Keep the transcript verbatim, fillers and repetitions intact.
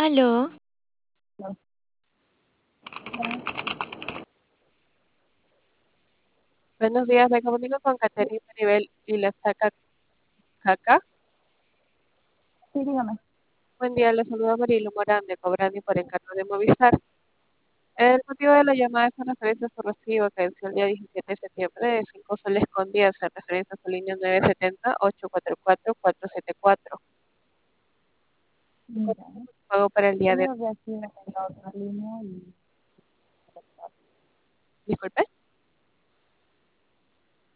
Aló, No. No. Buenos días, me comunico con Caterina Maribel y la saca Caca. Sí, dígame. Buen día, le saluda Marilu Morán de Cobrani por encargo de Movistar. El motivo de la llamada es con referencia a su recibo que venció el día diecisiete de septiembre de cinco soles con diez en referencia a su línea nueve siete cero, ocho cuatro cuatro, cuatro siete cuatro. Mira, Pago para el día de tengo que aquí en la otra línea y Disculpe.